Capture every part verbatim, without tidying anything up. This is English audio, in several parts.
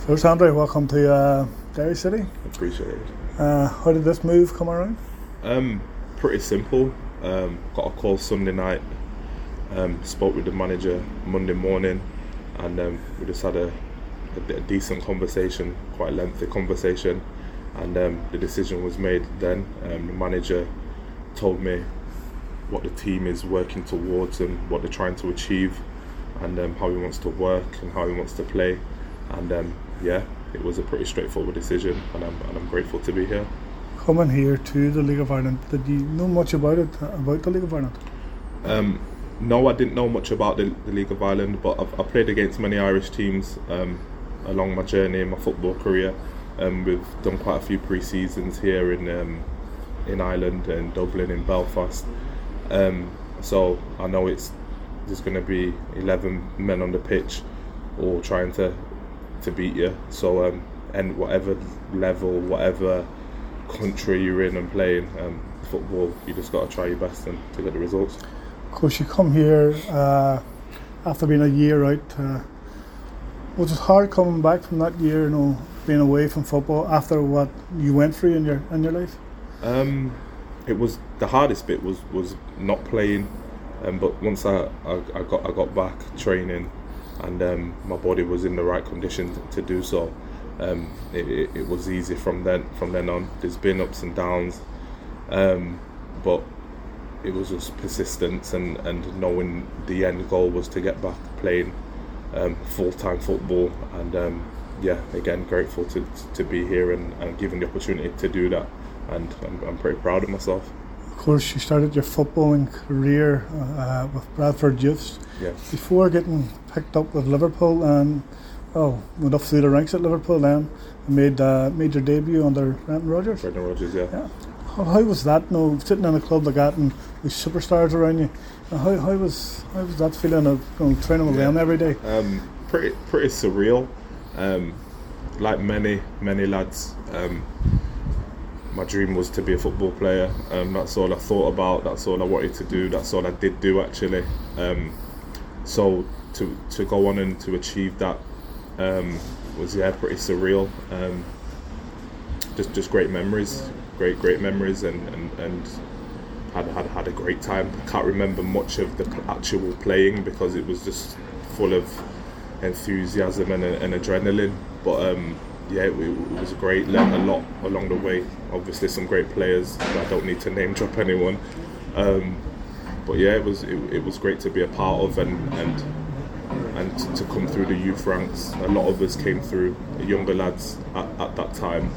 First, Andre, welcome to uh, Derry City. Appreciate it. Uh, how did this move come around? Um, pretty simple. Um, got a call Sunday night. Um, spoke with the manager Monday morning, and um, we just had a, a, a decent conversation, quite a lengthy conversation, and um, the decision was made then. Um, the manager told me what the team is working towards and what they're trying to achieve, and um, how he wants to work and how he wants to play, and um, yeah, it was a pretty straightforward decision, and I'm, and I'm grateful to be here. Coming here to the League of Ireland, did you know much about it, about the League of Ireland? Um, no, I didn't know much about the, the League of Ireland, but I've, I've played against many Irish teams um, along my journey in my football career. Um, we've done quite a few pre-seasons here in um, in Ireland, in Dublin, in Belfast. Um, so I know it's there's going to be eleven men on the pitch, all trying to to beat you. So um, and whatever level, whatever country you're in and playing um, football, you just got to try your best and to get the results. Of course, you come here uh, after being a year out. Uh, was it hard coming back from that year, you know, being away from football after what you went through in your in your life? Um, it was the hardest bit was was not playing, um, but once I, I, I got I got back training, and um, my body was in the right condition to, to do so. Um, it, it, it was easy from then from then on. There's been ups and downs, um, but it was just persistence and, and knowing the end goal was to get back playing um, full-time football, and um, yeah, again grateful to, to be here and, and given the opportunity to do that, and I'm, I'm pretty proud of myself. Of course, you started your footballing career uh, with Bradford Youths, yeah. before getting picked up with Liverpool, and oh, went up through the ranks at Liverpool then, and made uh, made your debut under Brendan Rodgers. Brendan Rodgers, yeah. yeah. How, how was that? You know, sitting in a club like that and with superstars around you. How how was how was that feeling of you know, training with yeah. them every day? Um, pretty pretty surreal. Um, like many many lads, um, my dream was to be a football player. Um, that's all I thought about. That's all I wanted to do. That's all I did do actually. Um, so to to go on and to achieve that um, was yeah pretty surreal. Um, just just great memories, great great memories, and and, and had had had a great time. Can't remember much of the actual playing because it was just full of enthusiasm and, and adrenaline. But um, yeah, it, it was great. Learned a lot along the way. Obviously, some great players. I don't need to name drop anyone. Um, but yeah, it was it, it was great to be a part of and and and to, to come through the youth ranks. A lot of us came through, younger lads at, at that time.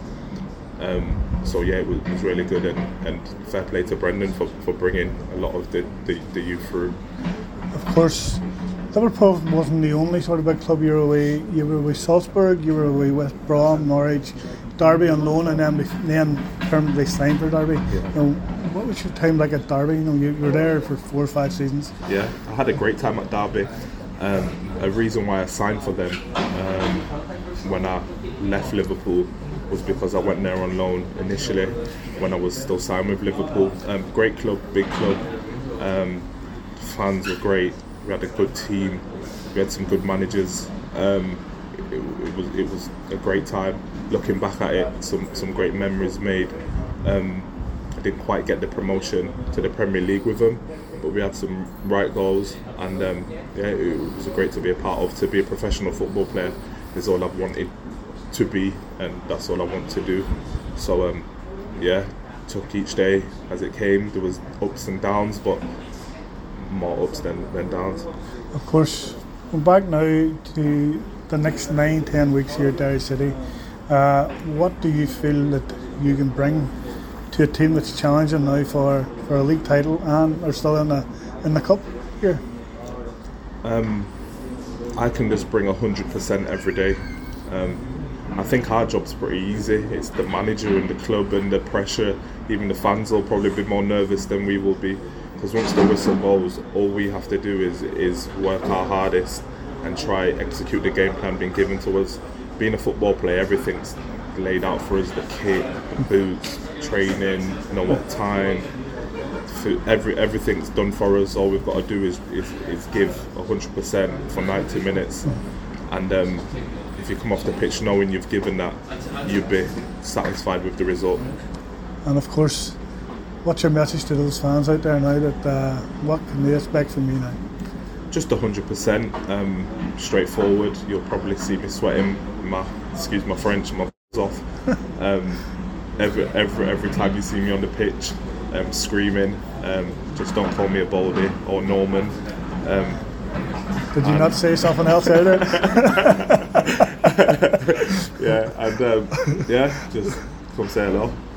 Um, so yeah, it was, it was really good, and, and fair play to Brendan for, for bringing a lot of the, the, the youth through. Of course, Liverpool wasn't the only sort of big club you were away. You were with Salzburg, you were away with Brom, Norwich, Derby on loan, and then then permanently signed for Derby. Yeah. You know, what was your time like at Derby? You know, you were there for four or five seasons. Yeah, I had a great time at Derby. Um, a reason why I signed for them um, when I left Liverpool was because I went there on loan initially when I was still signed with Liverpool. Um, great club, big club. Um, fans were great. We had a good team. We had some good managers. Um, it, it was it was a great time. Looking back at it, some some great memories made. Um, I didn't quite get the promotion to the Premier League with them, but we had some right goals, and um, yeah, it was great to be a part of. To be a professional football player is all I've wanted to be, and that's all I want to do. So um, yeah, took each day as it came. There was ups and downs, but more ups than, than downs. Of course, we're back now to the next nine, ten weeks here at Derry City. Uh, what do you feel that you can bring to a team that's challenging now for, for a league title and are still in the in the cup here? Um, I can just bring a hundred percent every day. Um, I think our job's pretty easy. It's the manager and the club and the pressure. Even the fans will probably be more nervous than we will be, because once the whistle goes, all we have to do is is work our hardest and try execute the game plan being given to us. Being a football player, everything's laid out for us: the kit, the boots, training, you know what time. Every everything's done for us. All we've got to do is is, is give a hundred percent for ninety minutes, and um, if you come off the pitch knowing you've given that, you'd be satisfied with the result. And of course, what's your message to those fans out there now? That uh, what can they expect from me now? Just one hundred percent um, straightforward. You'll probably see me sweating my, excuse my French, my off. Um, every every every time you see me on the pitch, um, screaming. Um, just don't call me a Baldy or Norman. Um, Did you not say something else out there? Yeah, and um, yeah, just come say hello.